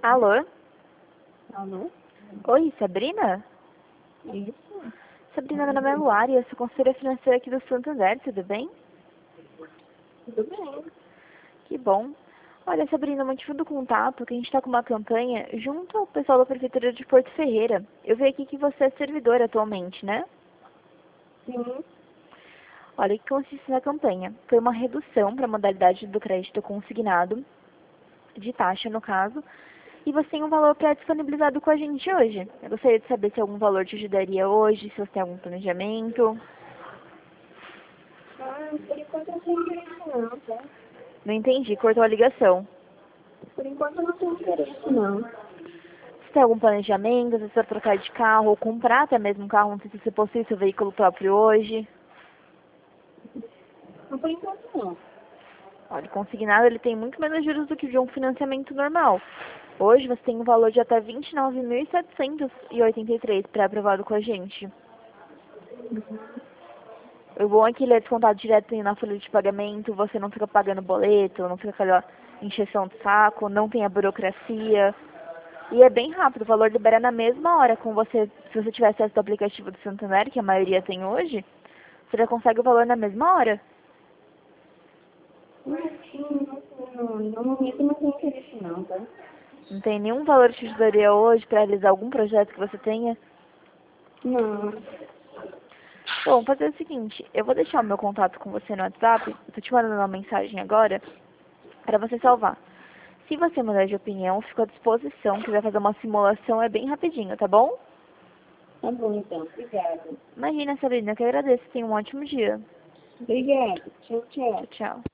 Alô? Alô? Oi, Sabrina? Isso? Sabrina, meu nome é Luara e eu sou consultora financeira aqui do Santander, tudo bem? Tudo bem. Que bom. Olha, Sabrina, o motivo do contato é que a gente está com uma campanha junto ao pessoal da Prefeitura de Porto Ferreira. Eu vi aqui que você é servidora atualmente, né? Sim. Olha, o que consiste na campanha? Foi uma redução para a modalidade do crédito consignado, de taxa no caso, e você tem um valor pré-disponibilizado com a gente hoje. Eu gostaria de saber se algum valor te ajudaria hoje, se você tem algum planejamento. Por enquanto eu não tenho interesse não, tá? Não entendi, cortou a ligação. Por enquanto eu não tenho interesse não. Você tem algum planejamento, se você vai trocar de carro ou comprar até mesmo um carro, não sei se você possui seu veículo próprio hoje. Mas por enquanto não. Olha, o consignado ele tem muito menos juros do que de um financiamento normal. Hoje você tem um valor de até R$ 29.783 pré-aprovado com a gente. O bom é que ele é descontado direto na folha de pagamento, você não fica pagando boleto, não fica aquela encheção de saco, não tem a burocracia. E é bem rápido, o valor libera na mesma hora com você, se você tiver acesso ao aplicativo do Santander, que a maioria tem hoje, você já consegue o valor na mesma hora. No momento eu não tenho interesse não, tá? Não tem nenhum valor que te ajudaria hoje para realizar algum projeto que você tenha. Não. Bom, vou fazer o seguinte, eu vou deixar o meu contato com você no WhatsApp, eu tô te mandando uma mensagem agora, para você salvar. Se você mudar de opinião, fico à disposição, quiser fazer uma simulação, é bem rapidinho, tá bom? Tá bom então. Obrigada. Imagina, Sabrina, que eu agradeço, tenha um ótimo dia. Obrigada. Tchau, tchau. Tchau, tchau.